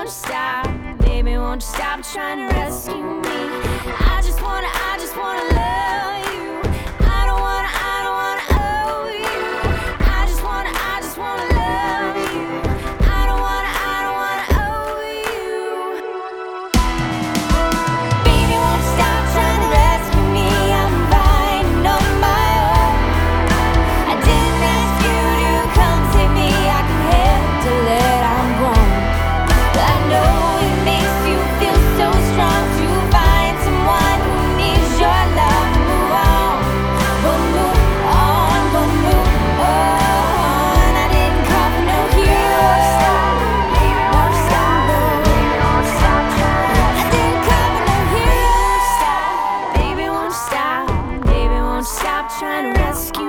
won't you stop? Baby, won't you stop trying to rescue me? I just wanna love you. I don't wanna owe you. I just wanna love you. I don't wanna owe you. Baby, won't you stop trying to rescue me? I'm fine on my own. I didn't ask you to come save me. I can handle it, I'm grown. I know it makes you feel so strong to find someone who needs your love. Move on, but move on, but move on. I didn't come for no hero. Won't stop, I didn't come for no hero. Baby, won't you stop? Baby, won't you stop trying to rescue